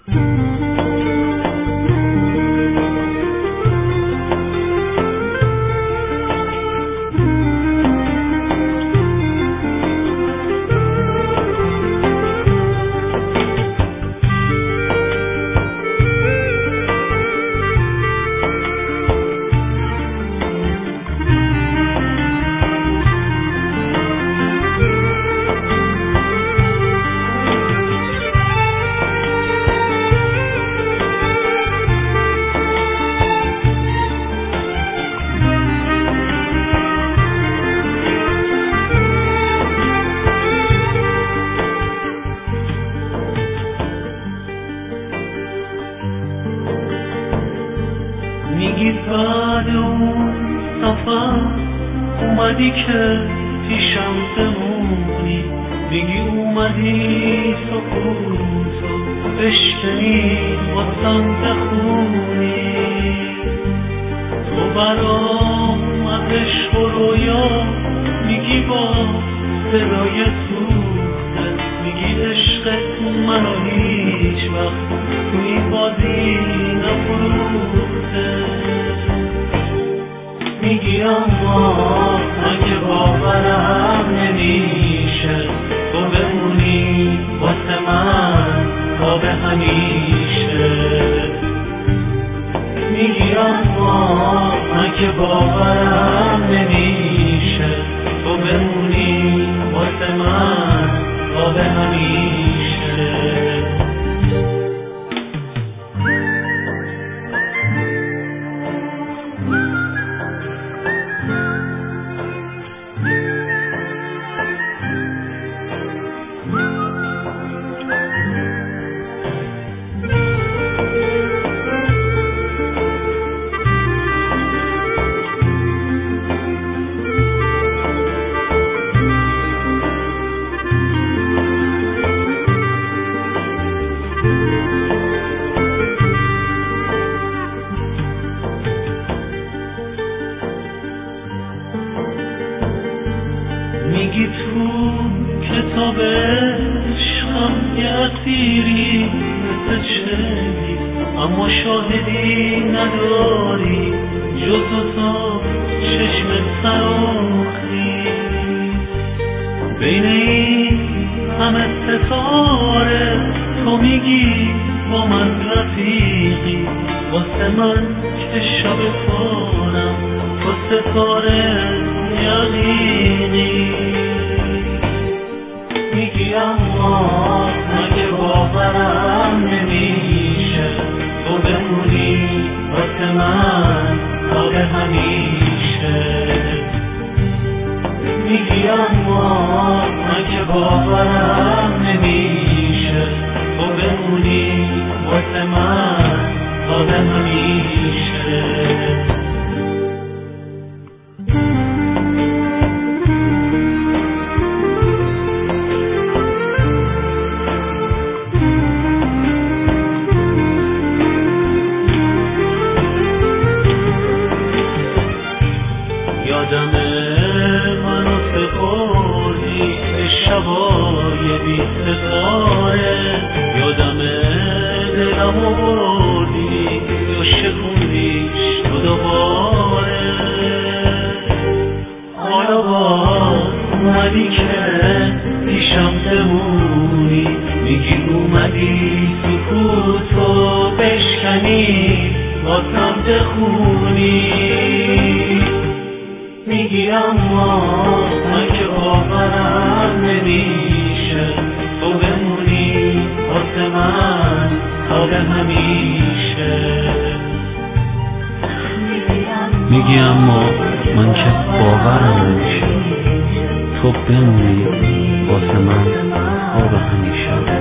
میگی بعد اون سفر اومدی که پیشم بمونی، میگی اومدی سکوتو بشکنی واسم بخونی. تو برام از عشق و رویا میگی با صدای سوخته، میگی عشقت منو هیچ وقت تو این بازی نفروخته. میگی اما من که باورم نمیشه تو بمونی واسه من تا به همیشه. میگی اما من که باورم نمیشه تو بمونی واسه من تا به همیشه. میگی تو کتاب عشقم یه اسیری مثل چلی، اما شاهدی نداری جز تو چشم سراخی. بین این همه ستاره تو میگی با من رفیقی، واسه من که شب پارم تو ستاره یقینی. میگی اما مگه باورم نمیشه تو بمونی واسه من تا به همیشه. میگی اما مگه باورم نمیشه تو بمونی واسه من تا به همیشه. یادمه منو سپردی به شبای بی ستاره، یادمه دلمو بردی و شکوندیش تو دوباره. حالا باز اومدی که پیشم بمونی، میگی اومدی سکوتو بشکنی واسم بخونی. میگی اما من که باورم نمیشه تو بمونی واسه من تا به همیشه. میگی اما من که باورم نمیشه تو بمونی واسه من تا به همیشه.